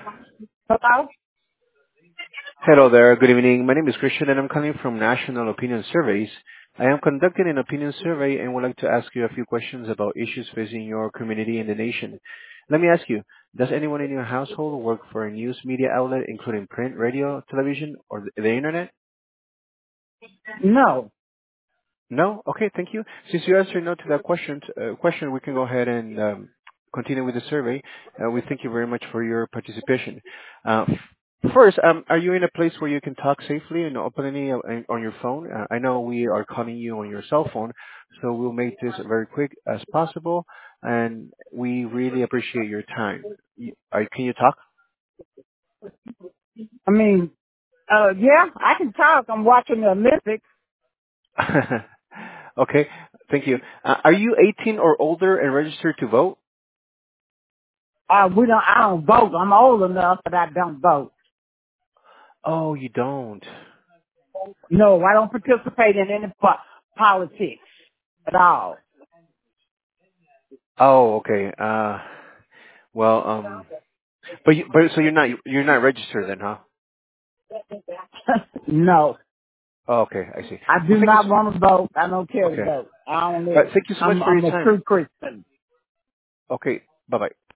Hello? Hello there. Good evening. My name is Christian, and I'm calling from National Opinion Surveys. I am conducting an opinion survey and would like to ask you a few questions about issues facing your community and the nation. Let me ask you, does anyone in your household work for a news media outlet, including print, radio, television, or the internet? No. No? Okay, thank you. Since you answered no to that question, we can go ahead and continue with the survey. We thank you very much for your participation. First, are you in a place where you can talk safely and openly on your phone? I know we are calling you on your cell phone, so we'll make this very quick as possible, and we really appreciate your time. Can you talk? I mean, yeah, I can talk. I'm watching the Olympics. Okay, thank you. Are you 18 or older and registered to vote? I don't vote. I'm old enough, but I don't vote. Oh, you don't. No, I don't participate in any politics at all. Oh, okay. Well, but so you're not registered then, huh? No, Oh, okay, I see. I do Well, thank you. not want to vote. I don't care to Okay. vote. I don't All right, live. thank you so much for your I'm a time. true Christian. Okay. Bye bye.